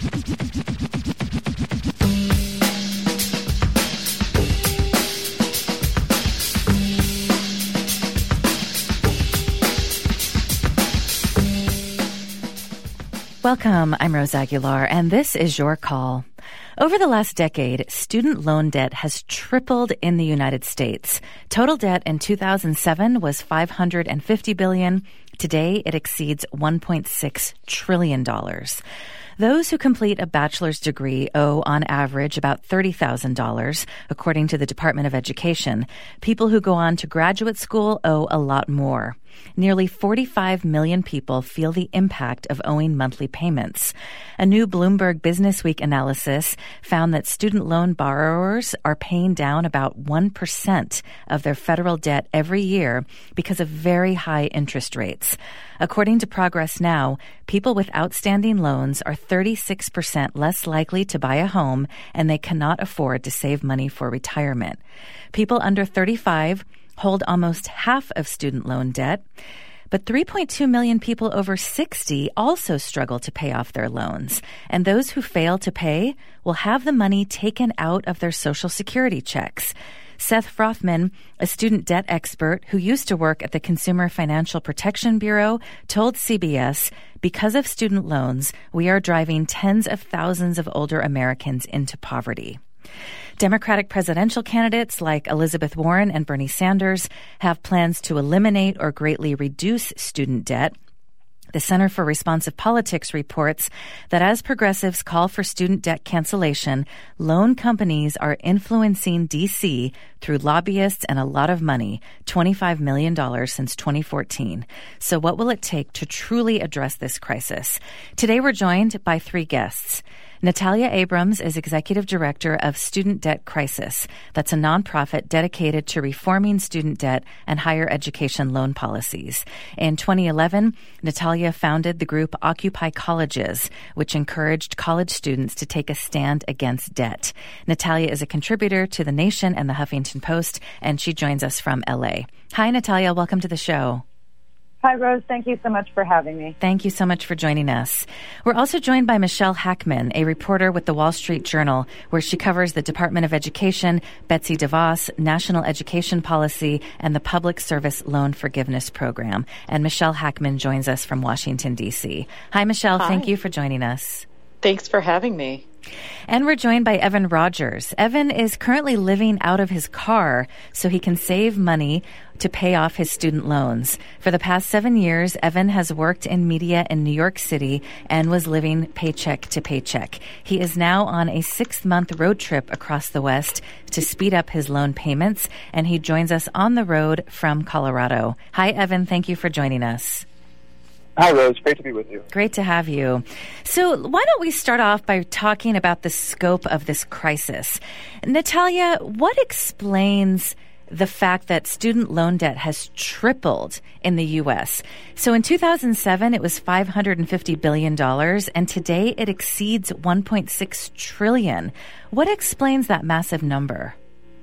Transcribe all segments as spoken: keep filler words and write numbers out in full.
Welcome, I'm Rose Aguilar, and this is Your Call. Over the last decade, student loan debt has tripled in the United States. Total debt in two thousand seven was five hundred fifty billion dollars. Today, it exceeds one point six trillion dollars. Those who complete a bachelor's degree owe, on average, about thirty thousand dollars, according to the Department of Education. People who go on to graduate school owe a lot more. Nearly forty-five million people feel the impact of owing monthly payments. A new Bloomberg Businessweek analysis found that student loan borrowers are paying down about one percent of their federal debt every year because of very high interest rates. According to Progress Now, people with outstanding loans are thirty-six percent less likely to buy a home, and they cannot afford to save money for retirement. People under thirty-five hold almost half of student loan debt, but three point two million people over sixty also struggle to pay off their loans, and those who fail to pay will have the money taken out of their Social Security checks. Seth Frothman, a student debt expert who used to work at the Consumer Financial Protection Bureau, told C B S, because of student loans, we are driving tens of thousands of older Americans into poverty. Democratic presidential candidates like Elizabeth Warren and Bernie Sanders have plans to eliminate or greatly reduce student debt. The Center for Responsive Politics reports that as progressives call for student debt cancellation, loan companies are influencing D C through lobbyists and a lot of money, twenty-five million dollars since twenty fourteen. So what will it take to truly address this crisis? Today we're joined by three guests. Natalia Abrams is executive director of Student Debt Crisis. That's a nonprofit dedicated to reforming student debt and higher education loan policies. In twenty eleven, Natalia founded the group Occupy Colleges, which encouraged college students to take a stand against debt. Natalia is a contributor to The Nation and The Huffington Post, and she joins us from L A. Hi, Natalia. Welcome to the show. Hi, Rose. Thank you so much for having me. Thank you so much for joining us. We're also joined by Michelle Hackman, a reporter with the Wall Street Journal, where she covers the Department of Education, Betsy DeVos, National Education Policy, and the Public Service Loan Forgiveness Program. And Michelle Hackman joins us from Washington, D C. Hi, Michelle. Hi. Thank you for joining us. Thanks for having me. And we're joined by Evan Rogers. Evan is currently living out of his car so he can save money to pay off his student loans. For the past seven years, Evan has worked in media in New York City and was living paycheck to paycheck. He is now on a six-month road trip across the West to speed up his loan payments, and he joins us on the road from Colorado. Hi, Evan. Thank you for joining us. Hi, Rose. Great to be with you. Great to have you. So why don't we start off by talking about the scope of this crisis? Natalia, what explains the fact that student loan debt has tripled in the U S? So in two thousand seven, it was five hundred fifty billion dollars, and today it exceeds one point six trillion dollars. What explains that massive number?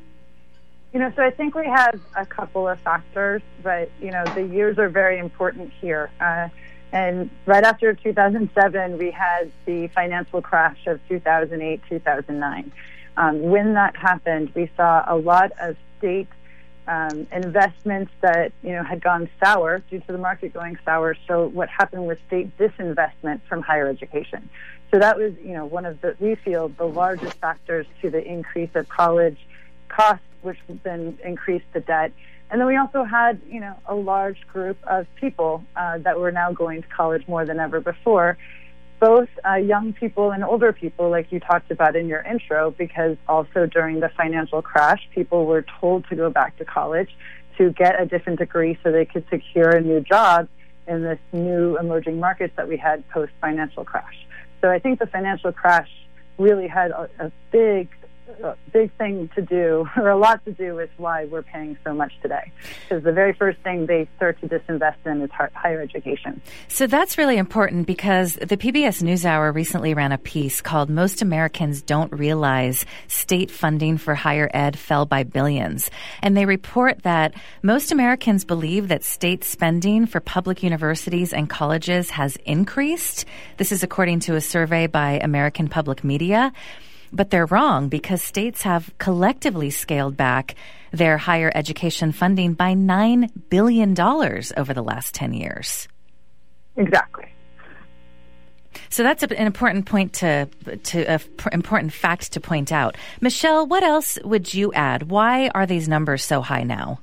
You know, so I think we have a couple of factors, but, you know, the years are very important here. Uh, and right after two thousand seven, we had the financial crash of two thousand eight, two thousand nine. Um, when that happened, we saw a lot of state um, investments that, you know, had gone sour due to the market going sour. So what happened was state disinvestment from higher education. So that was, you know, one of the, we feel, the largest factors to the increase of college costs, which then increased the debt. And then we also had, you know, a large group of people uh, that were now going to college more than ever before, both uh, young people and older people, like you talked about in your intro, because also during the financial crash, people were told to go back to college to get a different degree so they could secure a new job in this new emerging markets that we had post-financial crash. So I think the financial crash really had a, a big a big thing to do, or a lot to do with why we're paying so much today. Because the very first thing they start to disinvest in is higher education. So that's really important, because the P B S NewsHour recently ran a piece called "Most Americans Don't Realize State Funding for Higher Ed Fell by Billions." And they report that most Americans believe that state spending for public universities and colleges has increased. This is according to a survey by American Public Media. But they're wrong, because states have collectively scaled back their higher education funding by nine billion dollars over the last ten years. Exactly. So that's an important point to, to an important fact to point out. Michelle, what else would you add? Why are these numbers so high now?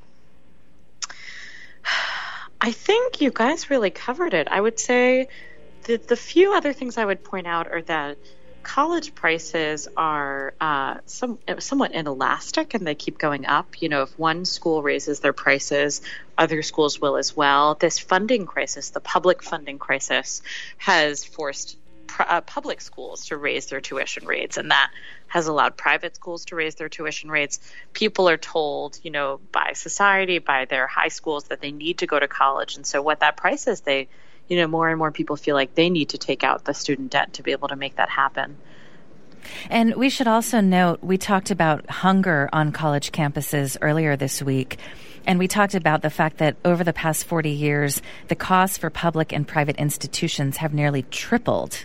I think you guys really covered it. I would say that the few other things I would point out are that college prices are uh, some, somewhat inelastic, and they keep going up. You know, if one school raises their prices, other schools will as well. This funding crisis, the public funding crisis, has forced pr- uh, public schools to raise their tuition rates, and that has allowed private schools to raise their tuition rates. People are told, you know, by society, by their high schools, that they need to go to college. And so what that price is, they you know, more and more people feel like they need to take out the student debt to be able to make that happen. And we should also note, we talked about hunger on college campuses earlier this week, and we talked about the fact that over the past forty years, the costs for public and private institutions have nearly tripled.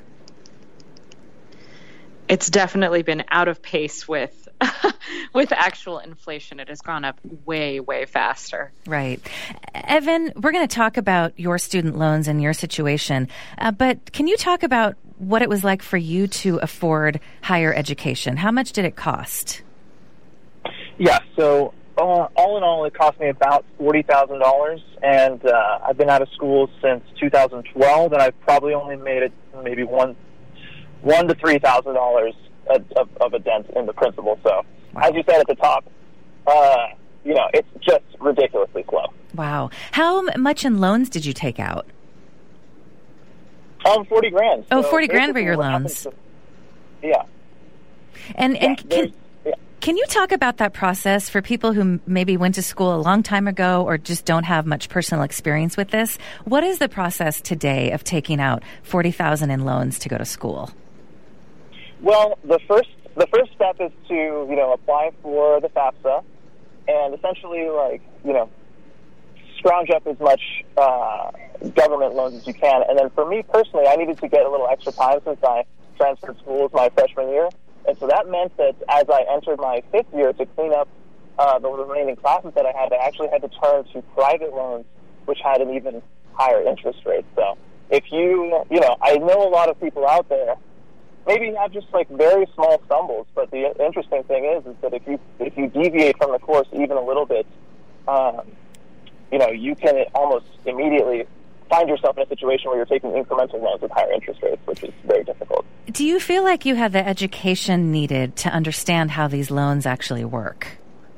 It's definitely been out of pace with with actual inflation. It has gone up way, way faster. Right. Evan, we're going to talk about your student loans and your situation, uh, but can you talk about what it was like for you to afford higher education? How much did it cost? Yeah, so uh, all in all, it cost me about forty thousand dollars, and uh, I've been out of school since two thousand twelve, and I've probably only made it maybe one, one to three thousand dollars of, of a dent in the principal. So, wow. As you said at the top, uh, you know, it's just ridiculously slow. Wow. How much in loans did you take out? Um, forty grand. Oh, so forty grand for your loans. To, yeah. And and yeah, can, yeah. can you talk about that process for people who maybe went to school a long time ago or just don't have much personal experience with this? What is the process today of taking out forty thousand in loans to go to school? Well, the first the first step is to, you know, apply for the FAFSA and essentially, like, you know, scrounge up as much uh, government loans as you can. And then for me personally, I needed to get a little extra time since I transferred schools my freshman year. And so that meant that as I entered my fifth year to clean up uh, the remaining classes that I had, I actually had to turn to private loans, which had an even higher interest rate. So if you, you know, I know a lot of people out there maybe have just like very small stumbles, but the interesting thing is, is that if you if you deviate from the course even a little bit, um, you know, you can almost immediately find yourself in a situation where you're taking incremental loans with higher interest rates, which is very difficult. Do you feel like you had the education needed to understand how these loans actually work?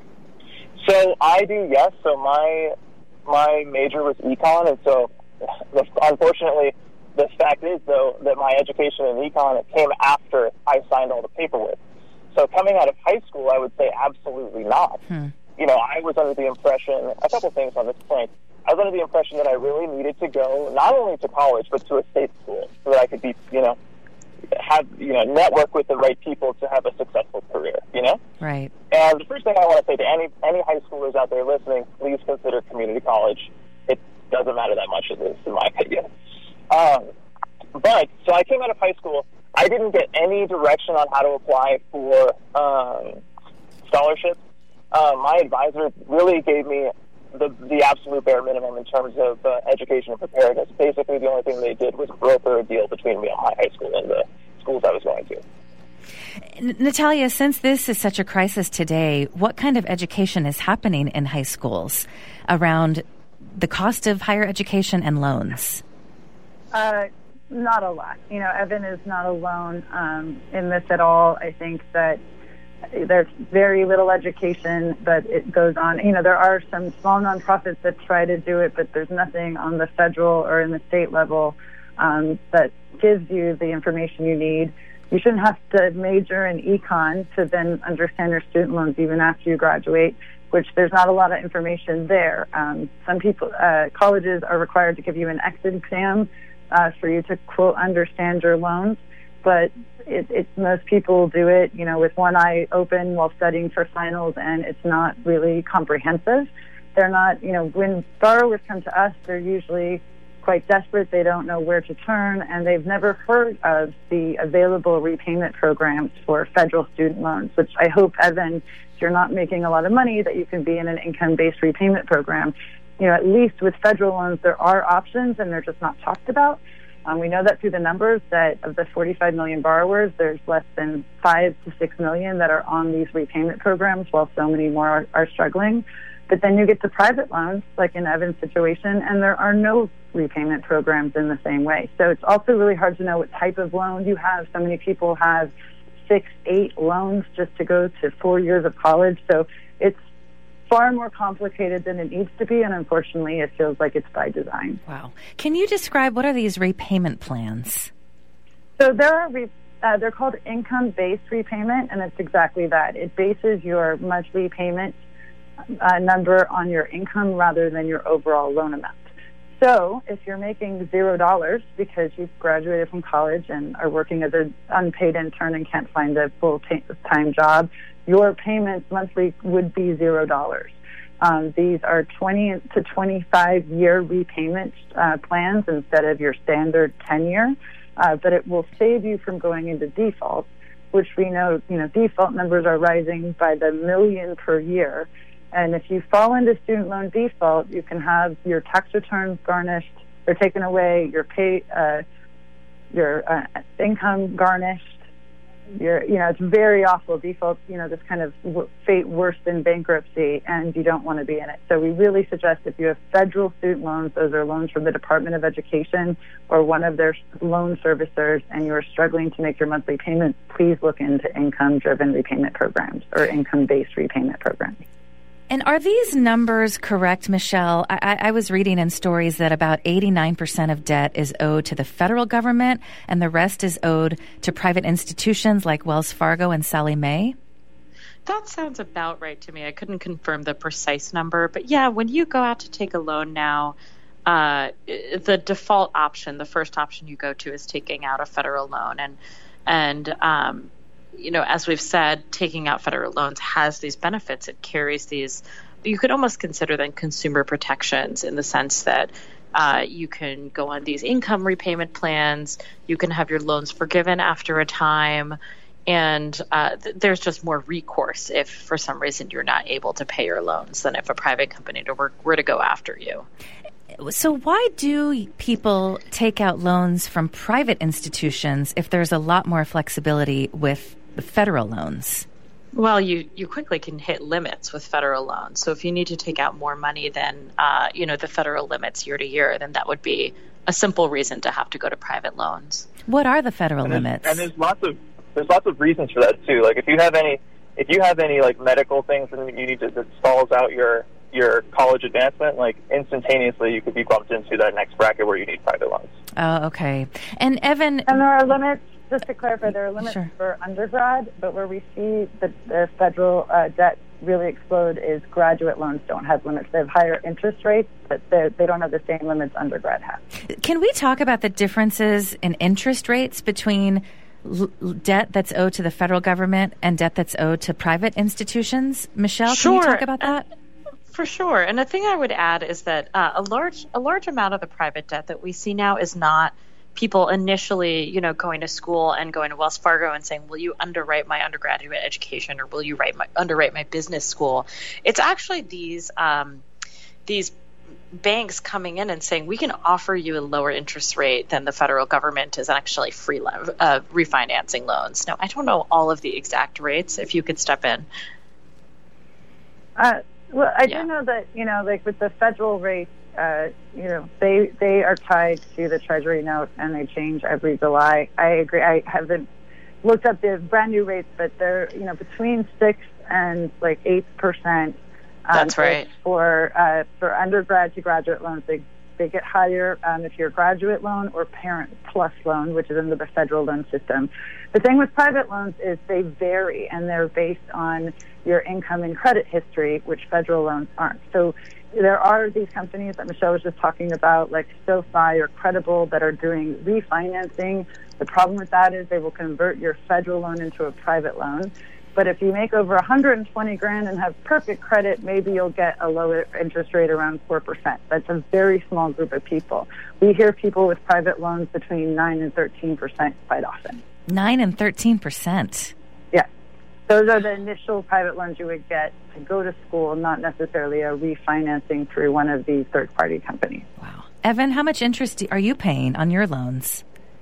So I do, yes. So my my major was econ, and so unfortunately, the fact is, though, that my education in econ came after I signed all the paperwork. So coming out of high school, I would say absolutely not. Hmm. You know, I was under the impression, a couple things on this point, I was under the impression that I really needed to go not only to college, but to a state school so that I could be, you know, have, you know, network with the right people to have a successful career, you know? Right. And the first thing I want to say to any, any high schoolers out there listening, please consider community college. It doesn't matter that much, at least, in my opinion. Um, but, so I came out of high school. I didn't get any direction on how to apply for um, scholarships. Um, my advisor really gave me the, the absolute bare minimum in terms of uh, education and preparedness. Basically, the only thing they did was broker a deal between me and my high school and the schools I was going to. N- Natalia, since this is such a crisis today, what kind of education is happening in high schools around the cost of higher education and loans? Uh, not a lot. You know, Evan is not alone um, in this at all. I think that there's very little education that it goes on. You know, there are some small nonprofits that try to do it, but there's nothing on the federal or in the state level um, that gives you the information you need you shouldn't have to major in econ to then understand your student loans even after you graduate, which there's not a lot of information there. Um, some people, uh, colleges are required to give you an exit exam uh, for you to, quote, understand your loans, but it, it, most people do it, you know, with one eye open while studying for finals, and it's not really comprehensive. They're not, you know, when borrowers come to us, they're usually quite desperate. They don't know where to turn, and they've never heard of the available repayment programs for federal student loans, which I hope, Evan, if you're not making a lot of money, that you can be in an income-based repayment program. You know, at least with federal loans, there are options, and they're just not talked about. Um, we know that through the numbers that of the forty-five million borrowers, there's less than five to six million that are on these repayment programs, while so many more are, are struggling. But then you get to private loans, like in Evan's situation, and there are no repayment programs in the same way. So it's also really hard to know what type of loan you have. So many people have six, eight loans just to go to four years of college. So it's far more complicated than it needs to be, and unfortunately it feels like it's by design. Wow. Can you describe what are these repayment plans? So there are re- uh, they're called income-based repayment, and it's exactly that. It bases your monthly payment uh, number on your income rather than your overall loan amount. So if you're making zero dollars because you've graduated from college and are working as an unpaid intern and can't find a full-time job, your payments monthly would be zero dollars. Um, these are twenty to twenty-five year repayment uh, plans instead of your standard ten year, uh, but it will save you from going into default, which we know, you know, default numbers are rising by the million per year. And if you fall into student loan default, you can have your tax returns garnished or taken away, your pay, uh, your uh, income garnished. Your, you know, it's very awful. Default, you know, this kind of w- fate worse than bankruptcy, and you don't want to be in it. So we really suggest if you have federal student loans, those are loans from the Department of Education or one of their loan servicers, and you're struggling to make your monthly payment, please look into income-driven repayment programs or income-based repayment programs. And are these numbers correct, Michelle? I, I was reading in stories that about eighty-nine percent of debt is owed to the federal government and the rest is owed to private institutions like Wells Fargo and Sallie Mae. That sounds about right to me. I couldn't confirm the precise number. But yeah, when you go out to take a loan now, uh, the default option, the first option you go to is taking out a federal loan. And, and um you know, as we've said, taking out federal loans has these benefits. It carries these, you could almost consider them consumer protections in the sense that uh, you can go on these income repayment plans, you can have your loans forgiven after a time, and uh, th- there's just more recourse if for some reason you're not able to pay your loans than if a private company to work, were to go after you. So why do people take out loans from private institutions if there's a lot more flexibility with the federal loans? Well, you, you quickly can hit limits with federal loans. So if you need to take out more money than, uh, you know, the federal limits year to year, then that would be a simple reason to have to go to private loans. What are the federal and limits? And there's lots of there's lots of reasons for that too. Like if you have any if you have any like medical things that you need to that stalls out your your college advancement, like instantaneously you could be bumped into that next bracket where you need private loans. Oh, okay. And Evan, and there are limits. Just to clarify, there are limits sure. for undergrad, but where we see the, the federal uh, debt really explode is graduate loans don't have limits. They have higher interest rates, but they don't have the same limits undergrad has. Can we talk about the differences in interest rates between l- debt that's owed to the federal government and debt that's owed to private institutions? Michelle, sure. Can you talk about that? Uh, for sure. And the thing I would add is that uh, a large a large amount of the private debt that we see now is not people initially, you know, going to school and going to Wells Fargo and saying, will you underwrite my undergraduate education or will you write my, underwrite my business school? It's actually these um, these banks coming in and saying, we can offer you a lower interest rate than the federal government is actually free lo- uh, refinancing loans. Now, I don't know all of the exact rates. If you could step in. Uh, well, I yeah. do know that, you know, like with the federal rates, Uh, you know, they they are tied to the Treasury note, and they change every July. I agree. I haven't looked up the brand new rates, but they're, you know, between six and like eight percent. Um, That's right. For uh, for undergrad to graduate loans, they They get higher um, if you're a graduate loan or parent plus loan, which is under the federal loan system. The thing with private loans is they vary, and they're based on your income and credit history, which federal loans aren't. So there are these companies that Michelle was just talking about, like SoFi or Credible, that are doing refinancing. The problem with that is they will convert your federal loan into a private loan. But if you make over one hundred twenty grand and have perfect credit, maybe you'll get a lower interest rate around four percent. That's a very small group of people. We hear people with private loans between nine and thirteen percent quite often. nine and thirteen percent. Yeah. Those are the initial private loans you would get to go to school, not necessarily a refinancing through one of these third-party companies. Wow. Evan, how much interest are you paying on your loans?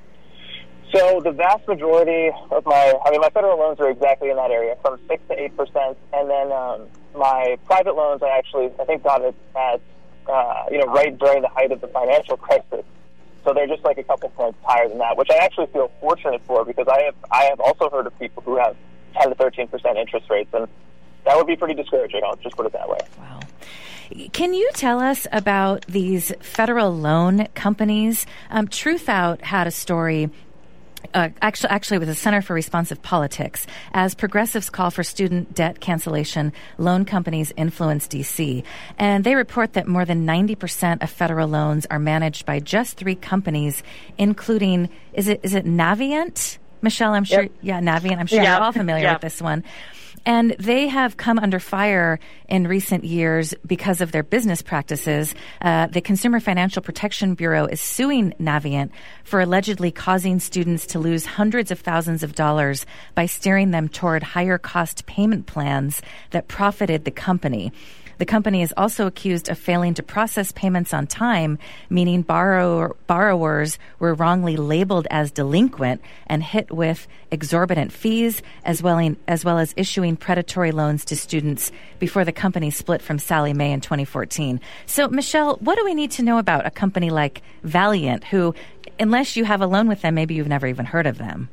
So the vast majority of my, I mean, my federal loans are exactly in that area, from six to eight percent, and then um, my private loans, I actually, I think, got it at, uh, you know, right during the height of the financial crisis. So they're just like a couple points higher than that, which I actually feel fortunate for, because I have, I have also heard of people who have ten to thirteen percent interest rates, and that would be pretty discouraging. I'll just put it that way. Wow. Can you tell us about these federal loan companies? Um, Truth Out had a story. Uh, actually, actually, with the Center for Responsive Politics, as progressives call for student debt cancellation, loan companies influence D C. And they report that more than ninety percent of federal loans are managed by just three companies, including, is it is it Navient? Michelle, I'm sure, yep. yeah, Navient. I'm sure yeah. you're all familiar yeah. with this one. And they have come under fire in recent years because of their business practices. Uh, the Consumer Financial Protection Bureau is suing Navient for allegedly causing students to lose hundreds of thousands of dollars by steering them toward higher cost payment plans that profited the company. The company is also accused of failing to process payments on time, meaning borrower, borrowers were wrongly labeled as delinquent and hit with exorbitant fees, as well, in, as well as issuing predatory loans to students before the company split from Sallie Mae in twenty fourteen. So, Michelle, what do we need to know about a company like Valiant, who, unless you have a loan with them, maybe you've never even heard of them?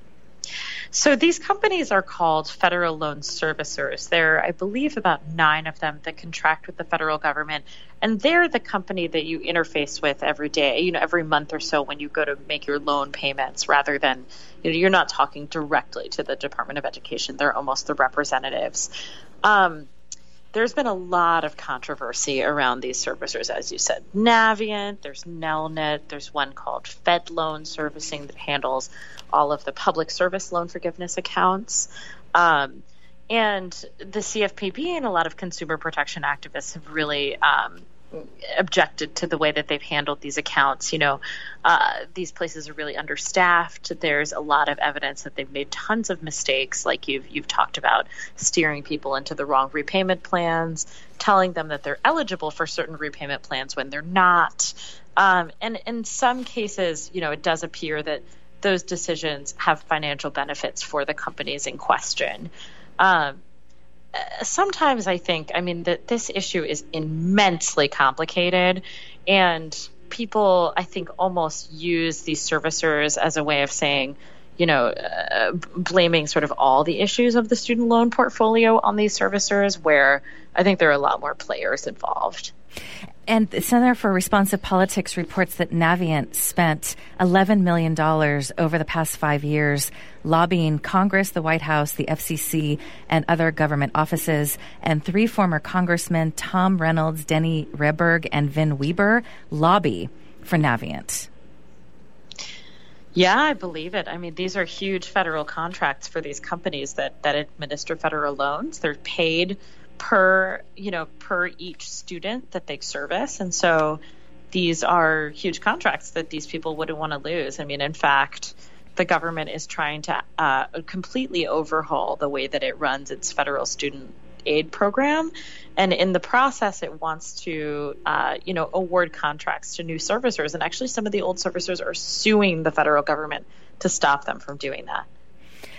So these companies are called federal loan servicers. There are, I believe, about nine of them that contract with the federal government, and they're the company that you interface with every day, you know, every month or so when you go to make your loan payments, rather than, you know, you're not talking directly to the Department of Education. They're almost the representatives. Um, There's been a lot of controversy around these servicers, as you said. Navient, there's Nelnet, there's one called Fed Loan Servicing that handles all of the public service loan forgiveness accounts. Um, and the C F P B and a lot of consumer protection activists have really um, objected to the way that they've handled these accounts. You know, uh, these places are really understaffed. There's a lot of evidence that they've made tons of mistakes, like you've you've talked about, steering people into the wrong repayment plans, telling them that they're eligible for certain repayment plans when they're not. Um, and in some cases, you know, it does appear that those decisions have financial benefits for the companies in question. Um, Sometimes I think, I mean, that this issue is immensely complicated, and people, I think, almost use these servicers as a way of saying, you know, uh, blaming sort of all the issues of the student loan portfolio on these servicers, where I think there are a lot more players involved. And the Center for Responsive Politics reports that Navient spent eleven million dollars over the past five years lobbying Congress, the White House, the F C C, and other government offices. And three former congressmen, Tom Reynolds, Denny Rehberg, and Vin Weber, lobby for Navient. Yeah, I believe it. I mean, these are huge federal contracts for these companies that, that administer federal loans. They're paid per, you know, per each student that they service. And so these are huge contracts that these people wouldn't want to lose. I mean, in fact, the government is trying to uh, completely overhaul the way that it runs its federal student aid program. And in the process, it wants to, uh, you know, award contracts to new servicers. And actually, some of the old servicers are suing the federal government to stop them from doing that.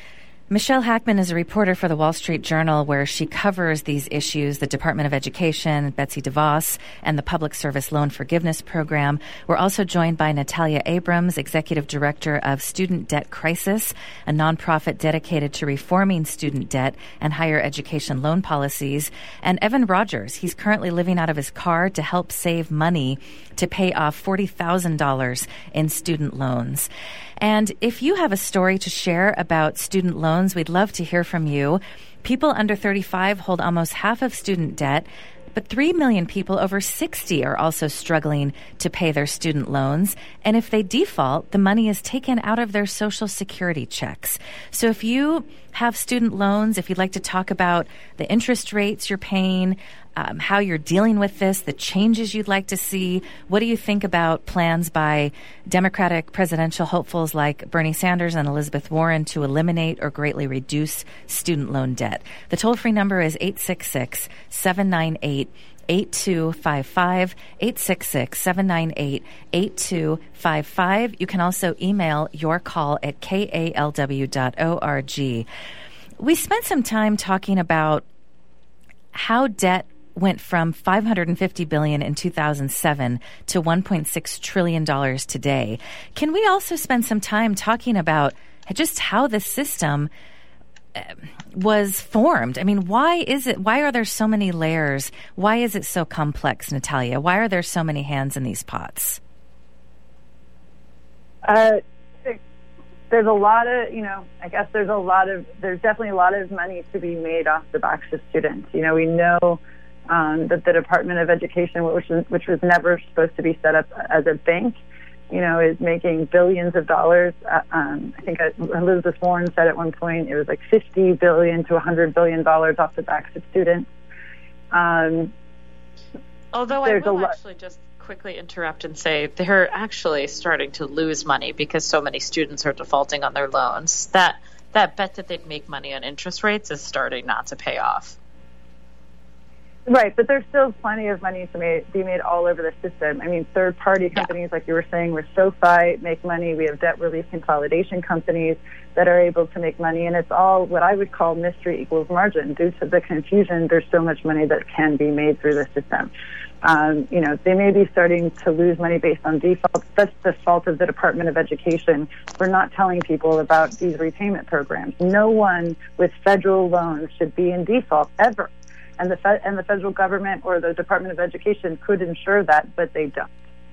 Michelle Hackman is a reporter for the Wall Street Journal, where she covers these issues, the Department of Education, Betsy DeVos, and the Public Service Loan Forgiveness Program. We're also joined by Natalia Abrams, Executive Director of Student Debt Crisis, a nonprofit dedicated to reforming student debt and higher education loan policies, and Evan Rogers. He's currently living out of his car to help save money to pay off forty thousand dollars in student loans. And if you have a story to share about student loans, we'd love to hear from you. People under thirty-five hold almost half of student debt, but three million people over sixty are also struggling to pay their student loans. And if they default, the money is taken out of their Social Security checks. So if you have student loans, if you'd like to talk about the interest rates you're paying, Um, how you're dealing with this, the changes you'd like to see. What do you think about plans by Democratic presidential hopefuls like Bernie Sanders and Elizabeth Warren to eliminate or greatly reduce student loan debt? The toll-free number is eight six six, seven nine eight, eight two five five, eight six six, seven nine eight, eight two five five. You can also email your call at k a l w dot org. We spent some time talking about how debt went from five hundred fifty billion dollars in two thousand seven to one point six trillion dollars today. Can we also spend some time talking about just how the system was formed? I mean, why is it, why are there so many layers? Why is it so complex, Natalia? Why are there so many hands in these pots? Uh, there's a lot of, you know, I guess there's a lot of, there's definitely a lot of money to be made off the backs of students. You know, we know Um, that the Department of Education, which was, which was never supposed to be set up as a bank, you know, is making billions of dollars. Uh, um, I think Elizabeth Warren said at one point it was like fifty billion to one hundred billion dollars off the backs of students. Um, Although I will lo- actually just quickly interrupt and say they're actually starting to lose money because so many students are defaulting on their loans. That that bet that they'd make money on interest rates is starting not to pay off. Right, but there's still plenty of money to make, be made all over the system. I mean, third-party companies, yeah. like you were saying, with SoFi make money. We have debt relief consolidation companies that are able to make money, and it's all what I would call mystery equals margin. Due to the confusion, there's so much money that can be made through the system. Um, you know, they may be starting to lose money based on default. That's the fault of the Department of Education for not telling people about these repayment programs. No one with federal loans should be in default ever. And the fe- and the federal government or the Department of Education could ensure that, but they don't.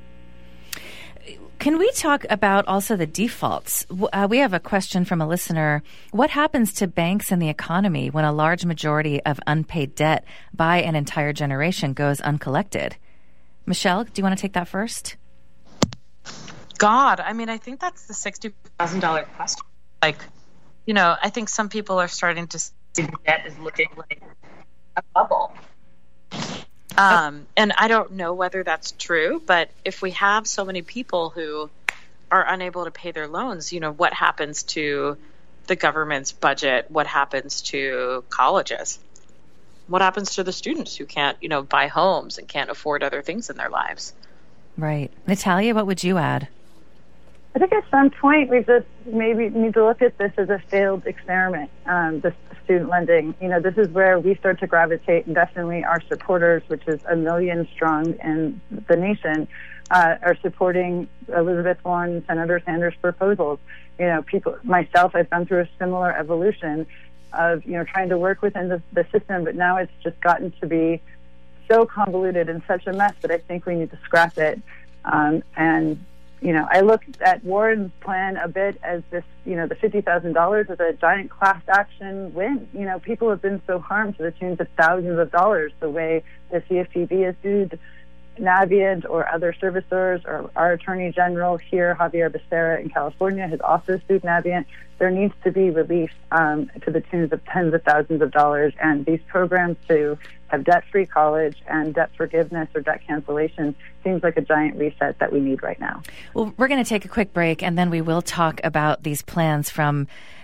Can we talk about also the defaults? Uh, we have a question from a listener. What happens to banks and the economy when a large majority of unpaid debt by an entire generation goes uncollected? Michelle, do you want to take that first? God, I mean, I think that's the sixty thousand dollars question. Like, you know, I think some people are starting to see the debt is looking like a bubble. Um, and I don't know whether that's true, but if we have so many people who are unable to pay their loans, you know, what happens to the government's budget? What happens to colleges? What happens to the students who can't, you know, buy homes and can't afford other things in their lives? Right. Natalia, what would you add? I think at some point we just maybe need to look at this as a failed experiment, um, this student lending. You know, this is where we start to gravitate, and definitely our supporters, which is a million strong in the nation, uh, are supporting Elizabeth Warren, Senator Sanders' proposals. You know, people, myself, I've gone through a similar evolution of, you know, trying to work within the, the system, but now it's just gotten to be so convoluted and such a mess that I think we need to scrap it. Um, and You know, I look at Warren's plan a bit as this, you know, the fifty thousand dollars is a giant class action win. You know, people have been so harmed to the tunes of thousands of dollars, the way the C F P B has sued Navient or other servicers, or our Attorney General here, Javier Becerra in California, has also sued Navient. There needs to be relief um, to the tunes of tens of thousands of dollars, and these programs to have debt-free college and debt forgiveness or debt cancellation seems like a giant reset that we need right now. Well, we're going to take a quick break, and then we will talk about these plans from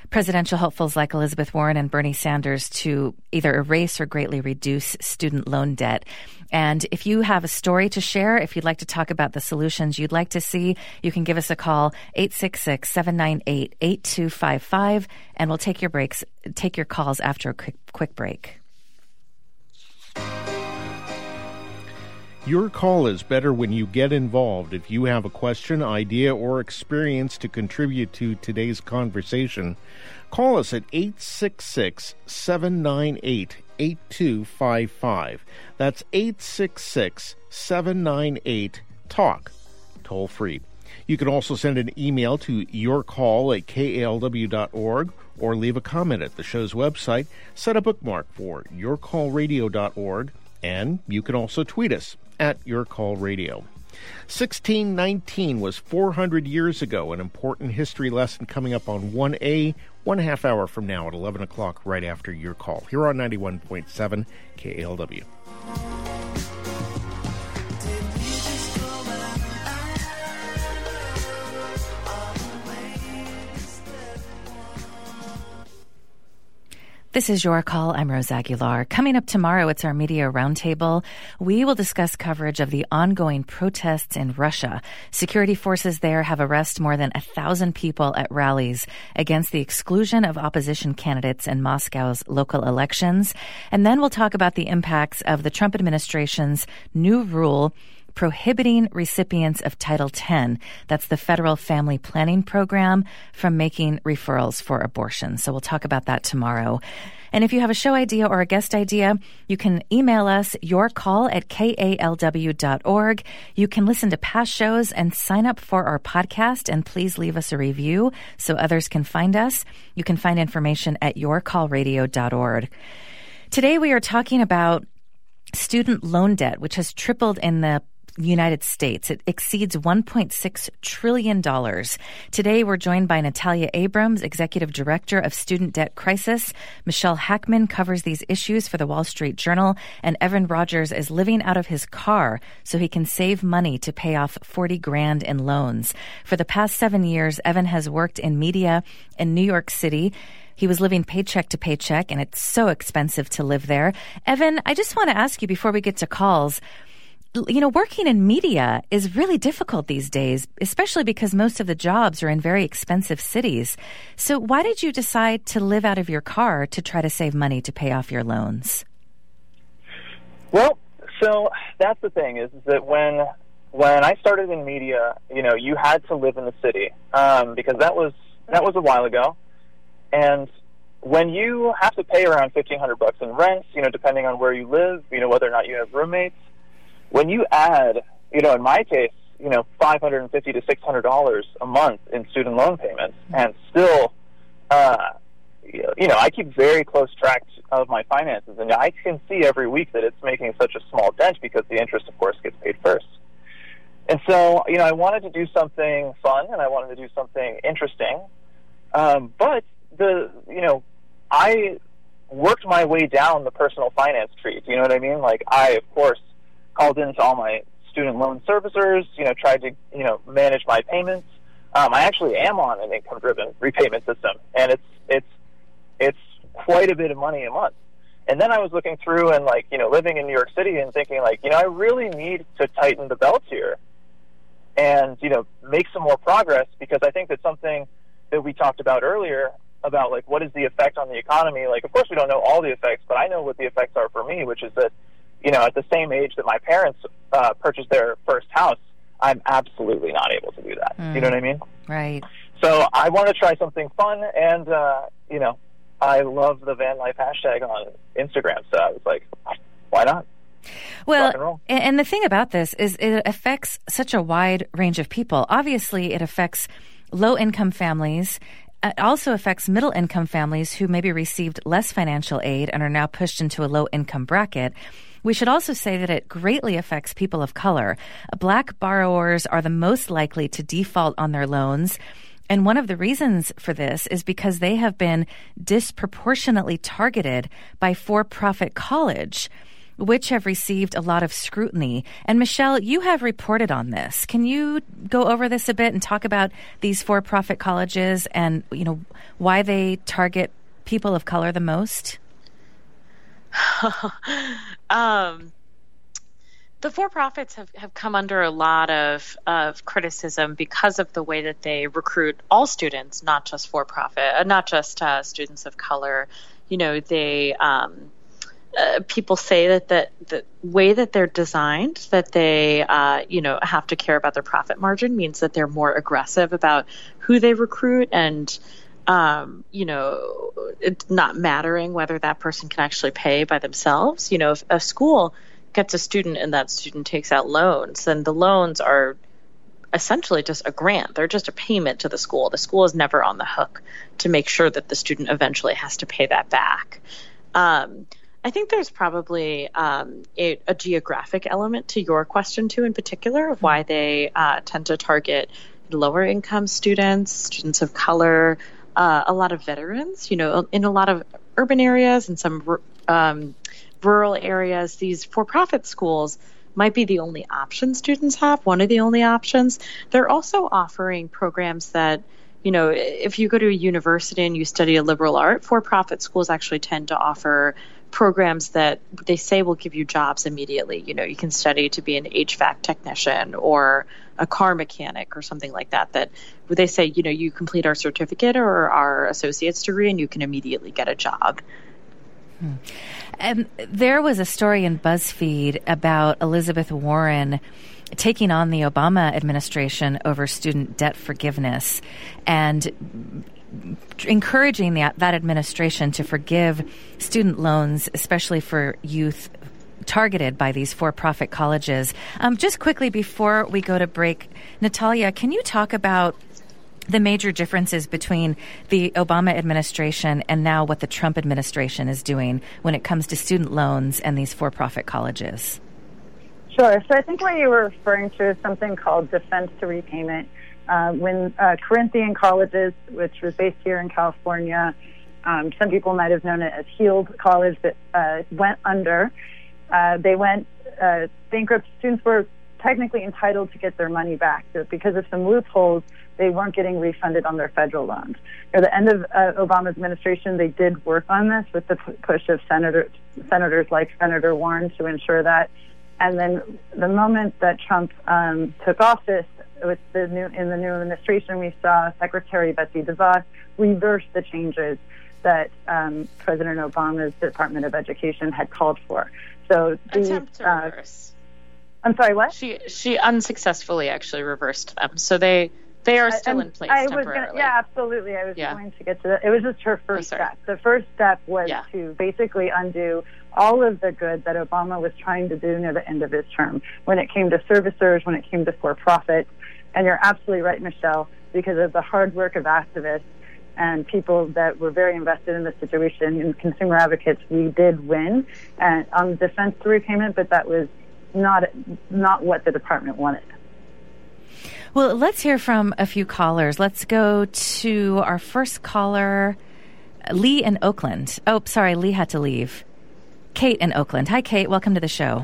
presidential hopefuls like Elizabeth Warren and Bernie Sanders to either erase or greatly reduce student loan debt. And if you have a story to share, if you'd like to talk about the solutions you'd like to see, you can give us a call, eight six six, seven nine eight, eight two five five, and we'll take your breaks, take your calls after a quick, quick break. Your call is better when you get involved. If you have a question, idea, or experience to contribute to today's conversation, call us at eight six six, seven nine eight, eight two five five. That's eight six six, seven nine eight, TALK, toll free. You can also send an email to yourcall at k a l w dot org or leave a comment at the show's website. Set a bookmark for your call radio dot org, and you can also tweet us at yourcallradio. sixteen nineteen was four hundred years ago, an important history lesson coming up on one A, one half hour from now at eleven o'clock, right after your call, here on ninety-one point seven K A L W. This is Your Call. I'm Rose Aguilar. Coming up tomorrow, it's our Media Roundtable. We will discuss coverage of the ongoing protests in Russia. Security forces there have arrested more than a thousand people at rallies against the exclusion of opposition candidates in Moscow's local elections. And then we'll talk about the impacts of the Trump administration's new rule prohibiting recipients of Title ten, that's the federal family planning program, from making referrals for abortion. So we'll talk about that tomorrow. And if you have a show idea or a guest idea, you can email us your call at k a l w dot org. You can listen to past shows and sign up for our podcast, and please leave us a review so others can find us. You can find information at your call radio dot org. Today we are talking about student loan debt, which has tripled in the United States. It exceeds one point six trillion dollars. Today, we're joined by Natalia Abrams, Executive Director of Student Debt Crisis. Michelle Hackman covers these issues for the Wall Street Journal, and Evan Rogers is living out of his car so he can save money to pay off forty grand in loans. For the past seven years, Evan has worked in media in New York City. He was living paycheck to paycheck, and it's so expensive to live there. Evan, I just want to ask you before we get to calls, you know, working in media is really difficult these days, especially because most of the jobs are in very expensive cities. So why did you decide to live out of your car to try to save money to pay off your loans? Well, so that's the thing is that when when I started in media, you know, you had to live in the city um, because that was that was a while ago. And when you have to pay around fifteen hundred bucks in rent, you know, depending on where you live, you know, whether or not you have roommates, when you add, you know, in my case, you know, five hundred fifty to six hundred dollars a month in student loan payments, and still, uh, you know, I keep very close track of my finances, and I can see every week that it's making such a small dent because the interest, of course, gets paid first. And so, you know, I wanted to do something fun, and I wanted to do something interesting, um, but the, you know, I worked my way down the personal finance tree. Do you know what I mean? Like, I, of course, called into all my student loan servicers, you know, tried to, you know, manage my payments. Um, I actually am on an income-driven repayment system, and it's it's it's quite a bit of money a month. And then I was looking through and, like, you know, living in New York City and thinking, like, you know, I really need to tighten the belts here and, you know, make some more progress, because I think that's something that we talked about earlier about, like, what is the effect on the economy. Like, of course, we don't know all the effects, but I know what the effects are for me, which is that, you know, at the same age that my parents uh, purchased their first house, I'm absolutely not able to do that. Mm. You know what I mean? Right. So I want to try something fun, and, uh, you know, I love the van life hashtag on Instagram, so I was like, why not? Well, and, and the thing about this is it affects such a wide range of people. Obviously, it affects low-income families. It also affects middle-income families who maybe received less financial aid and are now pushed into a low-income bracket. We should also say that it greatly affects people of color. Black borrowers are the most likely to default on their loans. And one of the reasons for this is because they have been disproportionately targeted by for-profit college, which have received a lot of scrutiny. And Michelle, you have reported on this. Can you go over this a bit and talk about these for-profit colleges and, you know, why they target people of color the most? um, the for-profits have, have come under a lot of, of criticism because of the way that they recruit all students, not just for-profit, uh, not just uh, students of color. You know, they um, uh, people say that, that the way that they're designed, that they, uh, you know, have to care about their profit margin means that they're more aggressive about who they recruit and, um, you know, it's not mattering whether that person can actually pay by themselves. You know, if a school gets a student and that student takes out loans, then the loans are essentially just a grant. They're just a payment to the school. The school is never on the hook to make sure that the student eventually has to pay that back. Um, I think there's probably um, a, a geographic element to your question, too, in particular, of why they uh, tend to target lower income students, students of color, uh, a lot of veterans. You know, in a lot of urban areas and some um, rural areas, these for-profit schools might be the only option students have, one of the only options. They're also offering programs that, you know, if you go to a university and you study a liberal art, for-profit schools actually tend to offer programs that they say will give you jobs immediately. You know, you can study to be an H V A C technician or a car mechanic or something like that, that they say, you know, you complete our certificate or our associate's degree and you can immediately get a job. Hmm. And there was a story in BuzzFeed about Elizabeth Warren taking on the Obama administration over student debt forgiveness and encouraging the, that administration to forgive student loans, especially for youth targeted by these for-profit colleges. Um, just quickly before we go to break, Natalia, can you talk about the major differences between the Obama administration and now what the Trump administration is doing when it comes to student loans and these for-profit colleges? Sure. So I think what you were referring to is something called defense to repayment. Uh, when uh, Corinthian Colleges, which was based here in California, um, some people might have known it as Heald College, that uh, went under. Uh, they went uh, bankrupt. Students were technically entitled to get their money back, but because of some loopholes, they weren't getting refunded on their federal loans. At the end of uh, Obama's administration, they did work on this with the push of senator, senators like Senator Warren to ensure that. And then the moment that Trump um, took office, with the new in the new administration, we saw Secretary Betsy DeVos reverse the changes that um, President Obama's Department of Education had called for. So the attempt to uh, reverse. I'm sorry, what? She she unsuccessfully actually reversed them. So they they are still I, in place I temporarily. Was gonna, yeah, absolutely. I was yeah. going to get to that. It was just her first oh, step. The first step was yeah. to basically undo all of the good that Obama was trying to do near the end of his term when it came to servicers, when it came to for-profit. And you're absolutely right, Michelle, because of the hard work of activists and people that were very invested in the situation and consumer advocates, we did win and on defense to repayment, but that was not not what the department wanted. Well, let's hear from a few callers. Let's go to our first caller, Lee in Oakland. Oh, sorry, Lee had to leave. Kate in Oakland. Hi, Kate. Welcome to the show.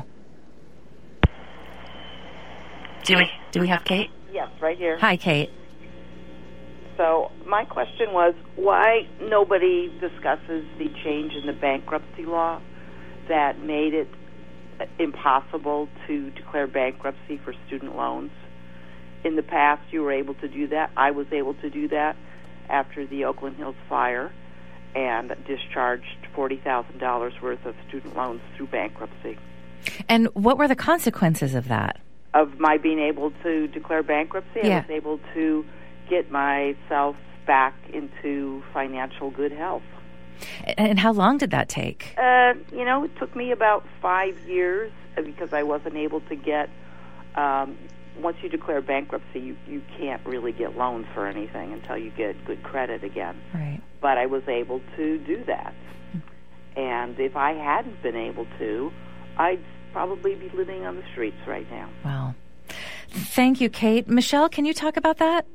Do we, do we have Kate? Yes, right here. Hi, Kate. So my question was why nobody discusses the change in the bankruptcy law that made it impossible to declare bankruptcy for student loans. In the past, you were able to do that. I was able to do that after the Oakland Hills fire and discharged forty thousand dollars worth of student loans through bankruptcy. And what were the consequences of that? Of my being able to declare bankruptcy, yeah. I was able to get myself back into financial good health. And how long did that take? Uh, you know, it took me about five years because I wasn't able to get, um, once you declare bankruptcy, you, you can't really get loans for anything until you get good credit again. Right. But I was able to do that. And if I hadn't been able to, I'd probably be living on the streets right now. Wow. Thank you, Kate. Michelle, can you talk about that?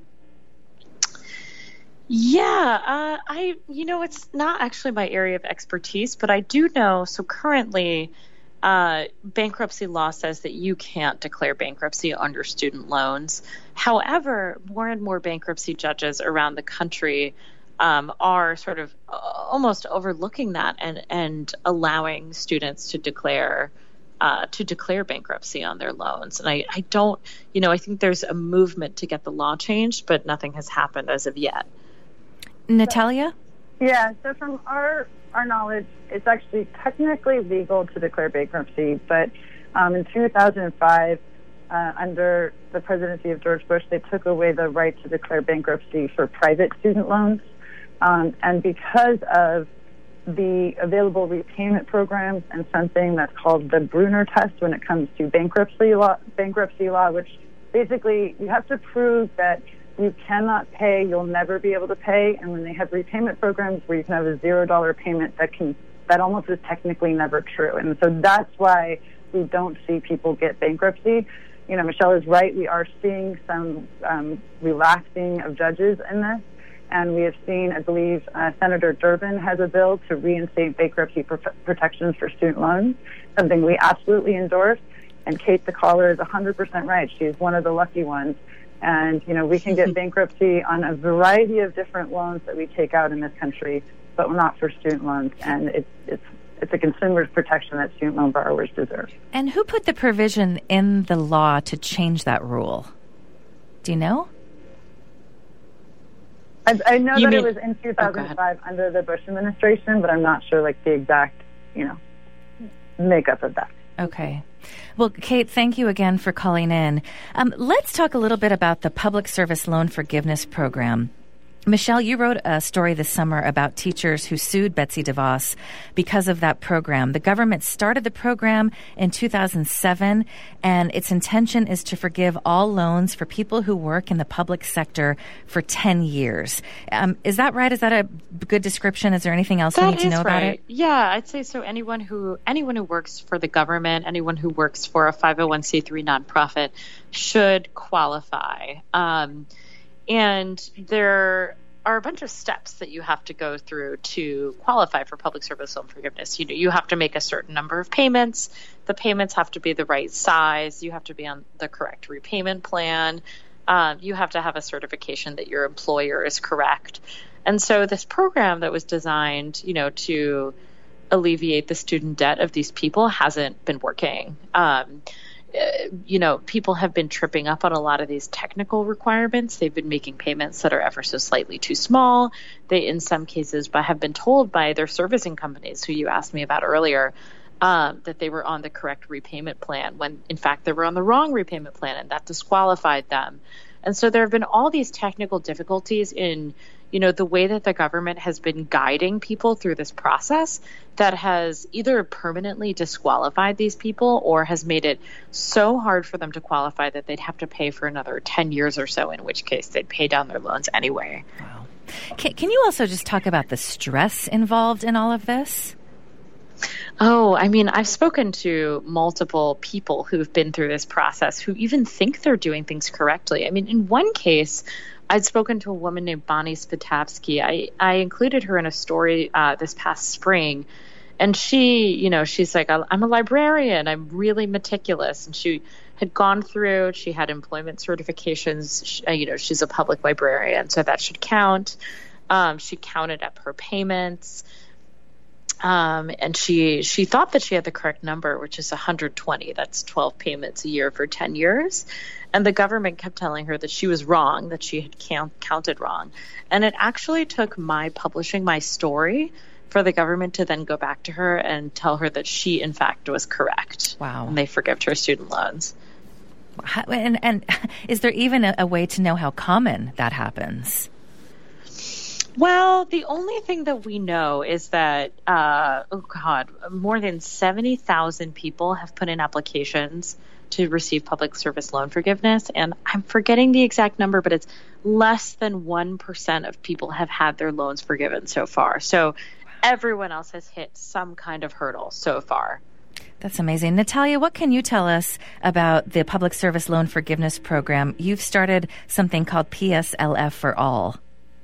Yeah, uh, I, you know, it's not actually my area of expertise, but I do know, so currently uh, bankruptcy law says that you can't declare bankruptcy under student loans. However, more and more bankruptcy judges around the country um, are sort of almost overlooking that and, and allowing students to declare uh, to declare bankruptcy on their loans. And I, I don't, you know, I think there's a movement to get the law changed, but nothing has happened as of yet. Natalia? Yeah, so from our our knowledge, it's actually technically legal to declare bankruptcy, but um, in two thousand five, uh, under the presidency of George Bush, they took away the right to declare bankruptcy for private student loans. Um, and because of the available repayment programs and something that's called the Bruner test when it comes to bankruptcy law, bankruptcy law, which basically you have to prove that you cannot pay, you'll never be able to pay, and when they have repayment programs where you can have a zero dollar payment, that can that almost is technically never true. And so that's why we don't see people get bankruptcy. You know, Michelle is right. We are seeing some um, relaxing of judges in this, and we have seen, I believe, uh, Senator Durbin has a bill to reinstate bankruptcy pr- protections for student loans, something we absolutely endorse. And Kate, the caller, is one hundred percent right. She's one of the lucky ones. And, you know, we can get bankruptcy on a variety of different loans that we take out in this country, but not for student loans. And it's it's it's a consumer's protection that student loan borrowers deserve. And who put the provision in the law to change that rule? Do you know? I, I know you that mean, it was in two thousand five oh, under the Bush administration, but I'm not sure, like, the exact, you know, makeup of that. Okay. Well, Kate, thank you again for calling in. Um, let's talk a little bit about the Public Service Loan Forgiveness Program. Michelle, you wrote a story this summer about teachers who sued Betsy DeVos because of that program. The government started the program in two thousand seven, and its intention is to forgive all loans for people who work in the public sector for ten years. Um, is that right? Is that a good description? Is there anything else that we need to know right. about it? Yeah, I'd say so. Anyone who anyone who works for the government, anyone who works for a five oh one c three nonprofit should qualify. Um, And there are a bunch of steps that you have to go through to qualify for public service loan forgiveness. You know, you have to make a certain number of payments. The payments have to be the right size. You have to be on the correct repayment plan. Uh, you have to have a certification that your employer is correct. And so this program that was designed, you know, to alleviate the student debt of these people hasn't been working. Um, you know, people have been tripping up on a lot of these technical requirements. They've been making payments that are ever so slightly too small. They, in some cases, have been told by their servicing companies, who you asked me about earlier, um, that they were on the correct repayment plan, when, in fact, they were on the wrong repayment plan, and that disqualified them. And so there have been all these technical difficulties in, you know, the way that the government has been guiding people through this process that has either permanently disqualified these people or has made it so hard for them to qualify that they'd have to pay for another ten years or so, in which case they'd pay down their loans anyway. Wow. Can, can you also just talk about the stress involved in all of this? Oh, I mean, I've spoken to multiple people who've been through this process who even think they're doing things correctly. I mean, in one case, I'd spoken to a woman named Bonnie Spatavsky. I, I included her in a story uh, this past spring. And she, you know, she's like, I'm a librarian. I'm really meticulous. And she had gone through, she had employment certifications. She, uh, you know, she's a public librarian, so that should count. Um, she counted up her payments. Um, and she she thought that she had the correct number, which is one hundred twenty. That's twelve payments a year for ten years. And the government kept telling her that she was wrong, that she had count, counted wrong. And it actually took my publishing my story for the government to then go back to her and tell her that she, in fact, was correct. Wow. And they forgave her student loans. How, and, and is there even a, a way to know how common that happens? Well, the only thing that we know is that, uh, oh, God, more than seventy thousand people have put in applications to receive public service loan forgiveness. And I'm forgetting the exact number, but it's less than one percent of people have had their loans forgiven so far. So everyone else has hit some kind of hurdle so far. That's amazing. Natalia, what can you tell us about the Public Service Loan Forgiveness Program? You've started something called P S L F for All.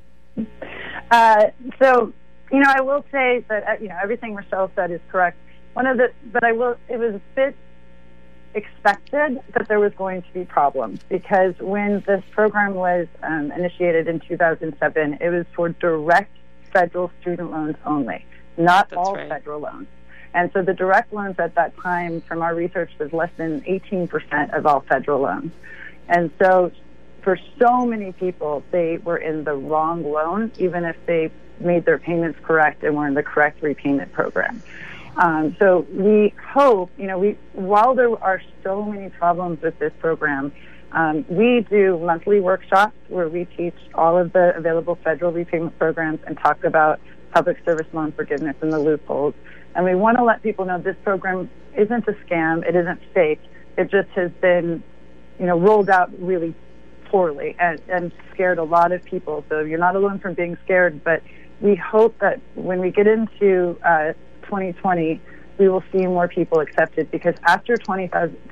Uh, so, you know, I will say that, uh, you know, everything Michelle said is correct. one of the, but I will, it was a bit expected that there was going to be problems, because when this program was um, initiated in two thousand seven, it was for direct federal student loans only, not That's all right. federal loans. And so the direct loans at that time, from our research, was less than eighteen percent of all federal loans. And so for so many people, they were in the wrong loan, even if they made their payments correct and were in the correct repayment program. Um, so we hope, you know, we while there are so many problems with this program, um, we do monthly workshops where we teach all of the available federal repayment programs and talk about public service loan forgiveness and the loopholes. And we want to let people know this program isn't a scam, it isn't fake, it just has been, you know, rolled out really poorly and, and scared a lot of people. So you're not alone from being scared, but we hope that when we get into uh, twenty twenty, we will see more people accepted, because after twenty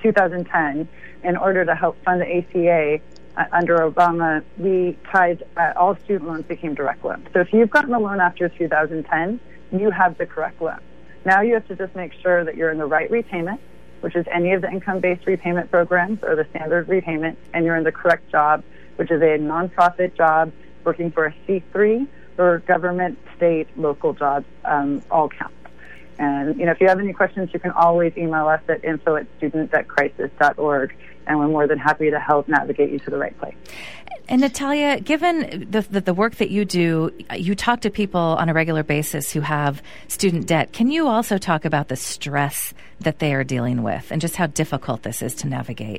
ten, in order to help fund the A C A uh, under Obama, we tied uh, all student loans became direct loans. So if you've gotten a loan after two thousand ten, you have the correct loan. Now you have to just make sure that you're in the right repayment, which is any of the income-based repayment programs or the standard repayment, and you're in the correct job, which is a nonprofit job working for a C three or government, state, local jobs, um, all count. And, you know, if you have any questions, you can always email us at info at student debt crisis dot org, and we're more than happy to help navigate you to the right place. And Natalia, given the, the, the work that you do, you talk to people on a regular basis who have student debt. Can you also talk about the stress that they are dealing with and just how difficult this is to navigate?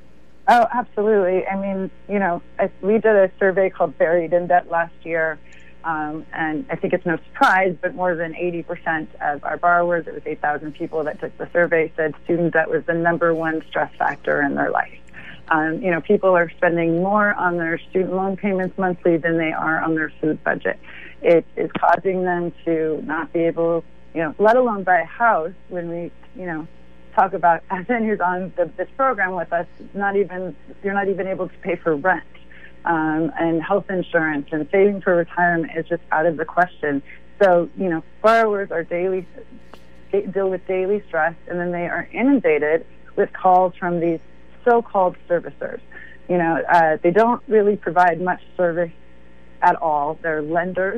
Oh, absolutely. I mean, you know, I, we did a survey called Buried in Debt last year. Um, and I think it's no surprise, but more than eighty percent of our borrowers, it was eight thousand people that took the survey, said student debt was the number one stress factor in their life. Um, you know, people are spending more on their student loan payments monthly than they are on their food budget. It is causing them to not be able, you know, let alone buy a house. When we, you know, talk about Ethan, who's on the, this program with us, not even, you're not even able to pay for rent. Um, and health insurance and saving for retirement is just out of the question. So, you know, borrowers are daily, deal with daily stress, and then they are inundated with calls from these so-called servicers. You know, uh, they don't really provide much service at all. They're lenders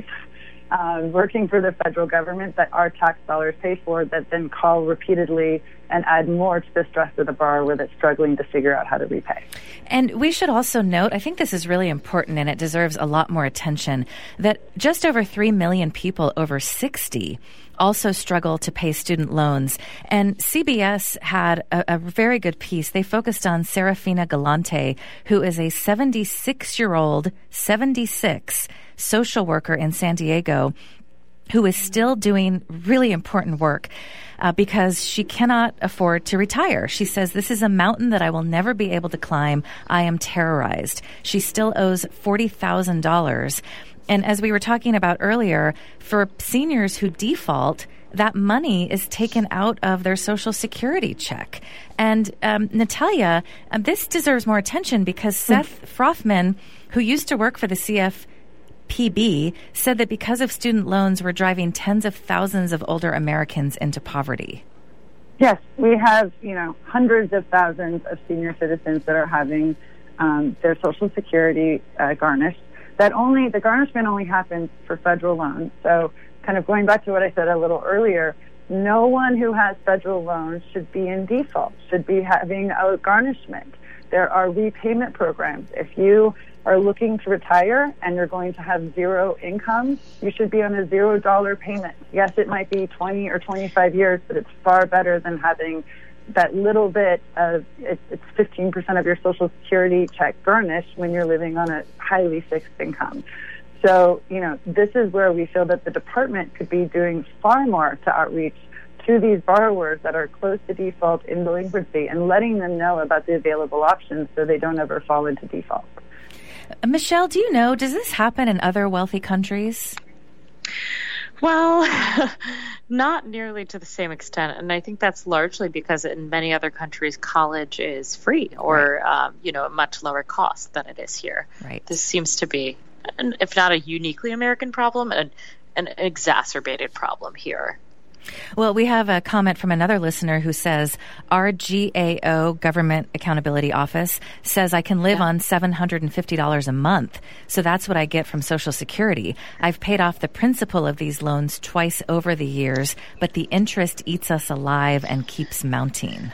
um, working for the federal government that our tax dollars pay for, that then call repeatedly and add more to the stress of the borrower that's struggling to figure out how to repay. And we should also note, I think this is really important and it deserves a lot more attention, that just over three million people over sixty also struggle to pay student loans. And C B S had a, a very good piece. They focused on Serafina Galante, who is a seventy-six-year-old, seventy-six, social worker in San Diego, who is still doing really important work uh, because she cannot afford to retire. She says, "This is a mountain that I will never be able to climb. I am terrorized." She still owes forty thousand dollars. And as we were talking about earlier, for seniors who default, that money is taken out of their Social Security check. And um, Natalia, um, this deserves more attention because Seth Frothman, who used to work for the C F P B, said that because of student loans, we're driving tens of thousands of older Americans into poverty. Yes, we have, you know, hundreds of thousands of senior citizens that are having um, their Social Security uh, garnished. That only, the garnishment only happens for federal loans. So kind of going back to what I said a little earlier, no one who has federal loans should be in default, should be having a garnishment. There are repayment programs. If you are looking to retire and you're going to have zero income, you should be on a zero dollar payment. Yes, it might be twenty or twenty-five years, but it's far better than having that little bit of, it, it's fifteen percent of your Social Security check garnished when you're living on a highly fixed income. So, you know, this is where we feel that the department could be doing far more to outreach to these borrowers that are close to default in delinquency and letting them know about the available options so they don't ever fall into default. Uh, Michelle, do you know, does this happen in other wealthy countries? Well, not nearly to the same extent. And I think that's largely because in many other countries, college is free or, right. um, you know, a much lower cost than it is here. Right. This seems to be, an, if not a uniquely American problem, an, an exacerbated problem here. Well, we have a comment from another listener who says, our G A O, Government Accountability Office, says I can live on seven hundred fifty dollars a month. So that's what I get from Social Security. I've paid off the principal of these loans twice over the years, but the interest eats us alive and keeps mounting.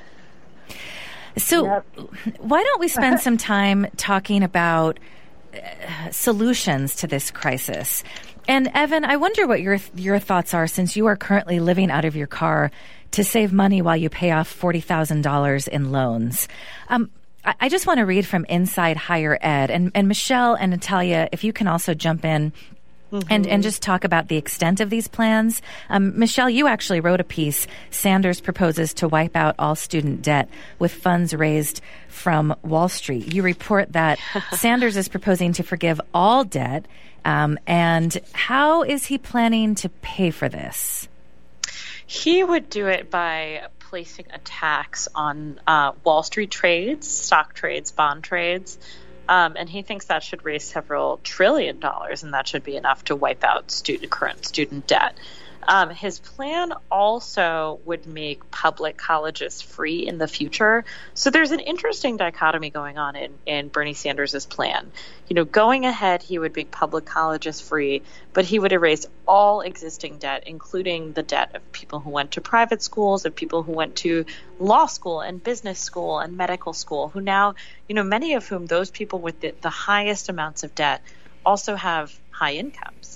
So yep. Why don't we spend some time talking about uh, solutions to this crisis? And Evan, I wonder what your your thoughts are, since you are currently living out of your car to save money while you pay off forty thousand dollars in loans. Um, I, I just want to read from Inside Higher Ed. And, and Michelle and Natalia, if you can also jump in mm-hmm. and, and just talk about the extent of these plans. Um, Michelle, you actually wrote a piece, Sanders proposes to wipe out all student debt with funds raised from Wall Street. You report that Sanders is proposing to forgive all debt. Um, and how is he planning to pay for this? He would do it by placing a tax on uh, Wall Street trades, stock trades, bond trades. Um, and he thinks that should raise several trillion dollars, and that should be enough to wipe out student current student debt. Um, his plan also would make public colleges free in the future. So there's an interesting dichotomy going on in, in Bernie Sanders' plan. You know, going ahead, he would make public colleges free, but he would erase all existing debt, including the debt of people who went to private schools, of people who went to law school and business school and medical school, who now, you know, many of whom, those people with the, the highest amounts of debt, also have high incomes.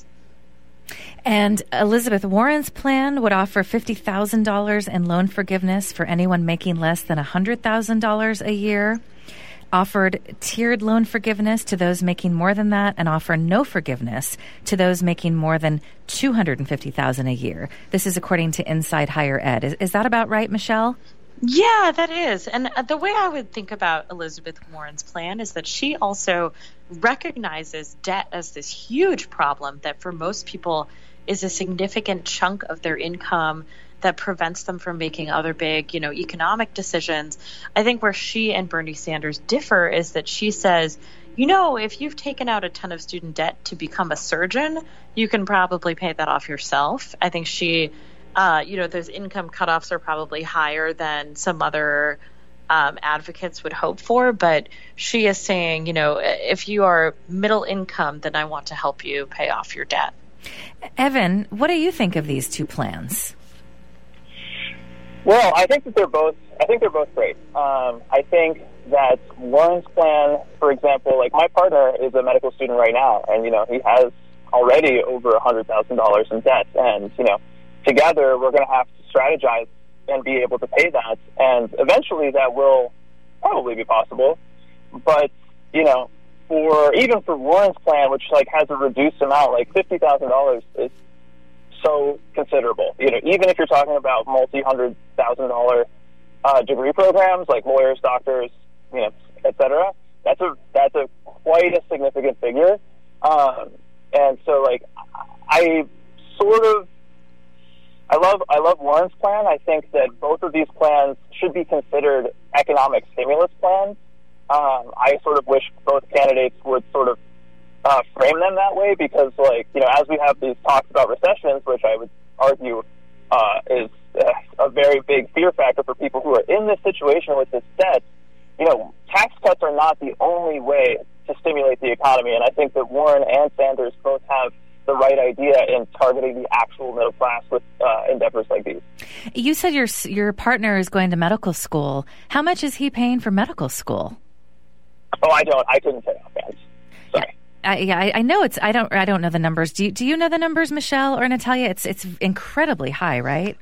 And Elizabeth Warren's plan would offer fifty thousand dollars in loan forgiveness for anyone making less than one hundred thousand dollars a year, offered tiered loan forgiveness to those making more than that, and offer no forgiveness to those making more than two hundred fifty thousand dollars a year. This is according to Inside Higher Ed. Is, is that about right, Michelle? Yeah, that is. And the way I would think about Elizabeth Warren's plan is that she also recognizes debt as this huge problem that for most people is a significant chunk of their income that prevents them from making other big, you know, economic decisions. I think where she and Bernie Sanders differ is that she says, you know, if you've taken out a ton of student debt to become a surgeon, you can probably pay that off yourself. I think she Uh, you know, those income cutoffs are probably higher than some other um, advocates would hope for. But she is saying, you know, if you are middle income, then I want to help you pay off your debt. Evan, what do you think of these two plans? Well, I think that they're both. I think they're both great. Um, I think that Warren's plan, for example, like my partner is a medical student right now, and you know he has already over a hundred thousand dollars in debt, and you know. Together, we're going to have to strategize and be able to pay that, and eventually that will probably be possible. But, you know, for even for Warren's plan, which, like, has a reduced amount, like fifty thousand dollars is so considerable. You know, even if you're talking about multi-hundred thousand dollar uh, degree programs, like lawyers, doctors, you know, et cetera, that's a, that's a quite a significant figure. Um, and so, like, I sort of, I love I love Warren's plan. I think that both of these plans should be considered economic stimulus plans. Um, I sort of wish both candidates would sort of uh, frame them that way because, like, you know, as we have these talks about recessions, which I would argue uh, is uh, a very big fear factor for people who are in this situation with this debt, you know, tax cuts are not the only way to stimulate the economy. And I think that Warren and Sanders both have the right idea in targeting the actual middle class with uh, endeavors like these. You said your your partner is going to medical school. How much is he paying for medical school? Oh, I don't. I couldn't say offhand. Sorry. I, yeah, I, I know it's. I don't. I don't know the numbers. Do you, Do you know the numbers, Michelle or Natalia? It's it's incredibly high, right?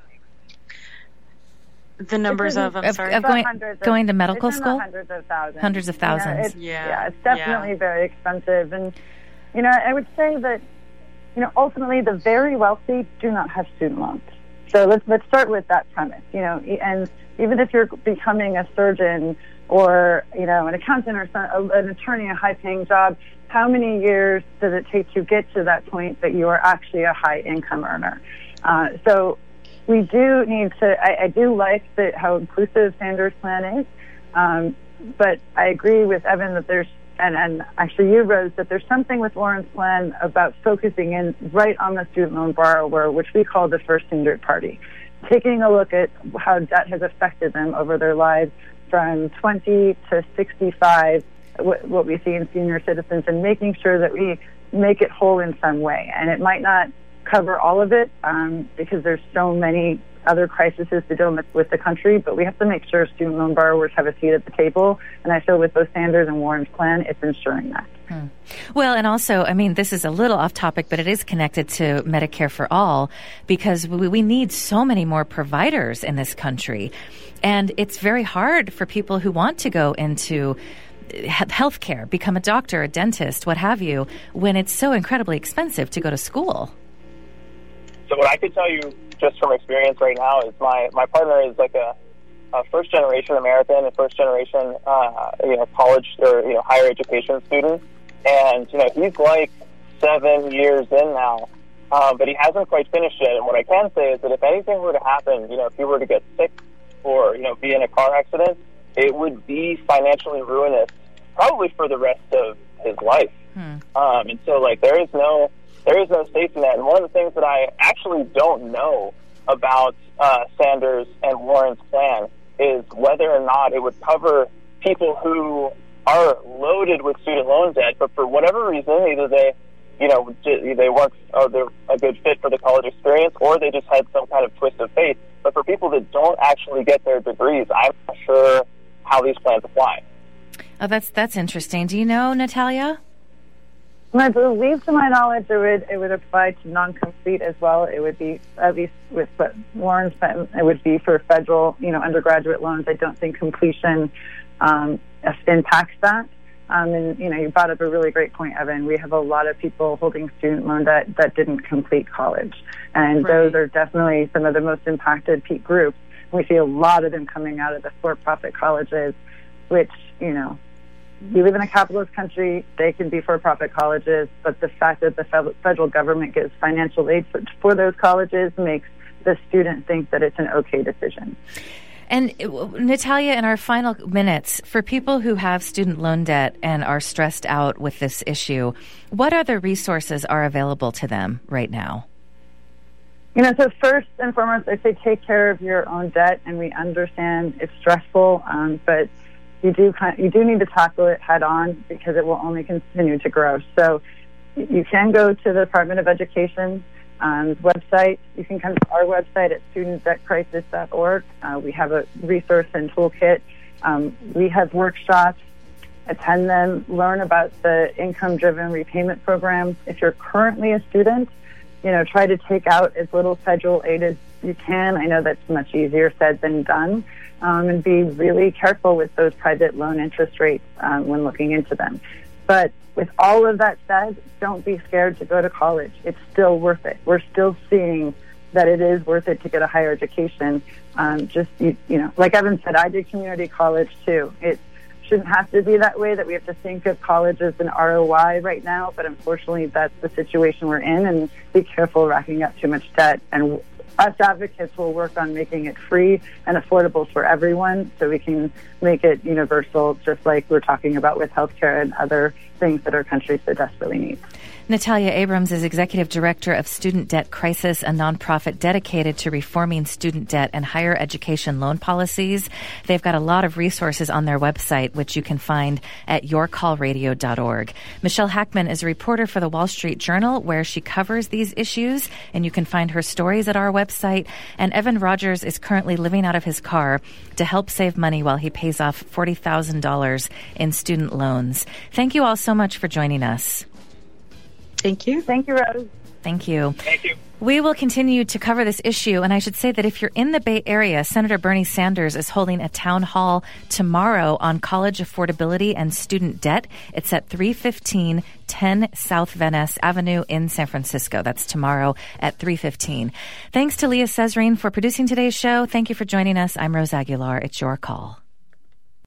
The numbers of, I'm of, sorry, of going, of, going to medical it's in school. The hundreds of thousands. Hundreds of thousands. You know, it's, yeah. yeah, it's definitely yeah. very expensive, and you know, I would say that. You know, ultimately, the very wealthy do not have student loans. So let's let's start with that premise. You know, and even if you're becoming a surgeon or you know an accountant or some, an attorney, a high-paying job, how many years does it take to get to that point that you are actually a high-income earner? Uh, so we do need to. I, I do like the, how inclusive Sanders' plan is, um, but I agree with Evan that there's. And, and actually you, Rose, that there's something with Warren's plan about focusing in right on the student loan borrower, which we call the first injured party. taking a look at how debt has affected them over their lives from twenty to sixty-five, what, what we see in senior citizens, and making sure that we make it whole in some way. And it might not cover all of it um, because there's so many other crises to deal with, with the country, but we have to make sure student loan borrowers have a seat at the table. And I feel with both Sanders and Warren's plan, it's ensuring that. Hmm. Well, and also, I mean, this is a little off topic, but it is connected to Medicare for All, because we, we need so many more providers in this country. And it's very hard for people who want to go into healthcare, become a doctor, a dentist, what have you, when it's so incredibly expensive to go to school. So what I could tell you just from experience right now is my, my partner is like a, a first-generation American, a first-generation, uh, you know, college or, you know, higher education student. And, you know, he's like seven years in now, uh, but he hasn't quite finished yet. And what I can say is that if anything were to happen, you know, if he were to get sick or, you know, be in a car accident, it would be financially ruinous, probably for the rest of his life. Hmm. Um, and so, like, there is no... There is no safety net. And one of the things that I actually don't know about uh, Sanders and Warren's plan is whether or not it would cover people who are loaded with student loan debt, but for whatever reason, either they, you know, they weren't or they're a good fit for the college experience, or they just had some kind of twist of fate. But for people that don't actually get their degrees, I'm not sure how these plans apply. Oh, that's that's interesting. Do you know, Natalia? I believe, to my knowledge, it would it would apply to non-complete as well. It would be, at least with Warren's, it would be for federal, you know, undergraduate loans. I don't think completion um, impacts that. Um, and, you know, you brought up a really great point, Evan. We have a lot of people holding student loan debt that didn't complete college. And right. Those are definitely some of the most impacted peak groups. We see a lot of them coming out of the for-profit colleges, which, you know, we live in a capitalist country. They can be for-profit colleges, but the fact that the federal government gives financial aid for, for those colleges makes the student think that it's an okay decision. And Natalia, in our final minutes, for people who have student loan debt and are stressed out with this issue, what other resources are available to them right now? You know, so first and foremost, I say take care of your own debt, and we understand it's stressful, um, but You do you do need to tackle it head on, because it will only continue to grow. So you can go to the Department of Education's um, website. You can come to our website at student debt crisis dot org. Uh, we have a resource and toolkit. Um, we have workshops. Attend them. Learn about the income-driven repayment program. If you're currently a student, you know, try to take out as little federal aid as you can. I know that's much easier said than done. Um, and be really careful with those private loan interest rates um, when looking into them. But with all of that said, don't be scared to go to college. It's still worth it. We're still seeing that it is worth it to get a higher education. Um, just, you, you know, like Evan said, I did community college too. It shouldn't have to be that way, that we have to think of college as an R O I right now, but unfortunately that's the situation we're in, and be careful racking up too much debt. And us advocates will work on making it free and affordable for everyone, so we can make it universal, just like we're talking about with healthcare and other things that our country so desperately needs. Natalia Abrams is Executive Director of Student Debt Crisis, a nonprofit dedicated to reforming student debt and higher education loan policies. They've got a lot of resources on their website, which you can find at your call radio dot org. Michelle Hackman is a reporter for the Wall Street Journal, where she covers these issues, and you can find her stories at our website. And Evan Rogers is currently living out of his car to help save money while he pays off forty thousand dollars in student loans. Thank you all so much for joining us. Thank you. Thank you, Rose. Thank you. Thank you. We will continue to cover this issue, and I should say that if you're in the Bay Area, Senator Bernie Sanders is holding a town hall tomorrow on college affordability and student debt. It's at three fifteen ten South Van Ness Avenue in San Francisco. That's tomorrow at three fifteen. Thanks to Leah Cesarine for producing today's show. Thank you for joining us. I'm Rose Aguilar. It's your call.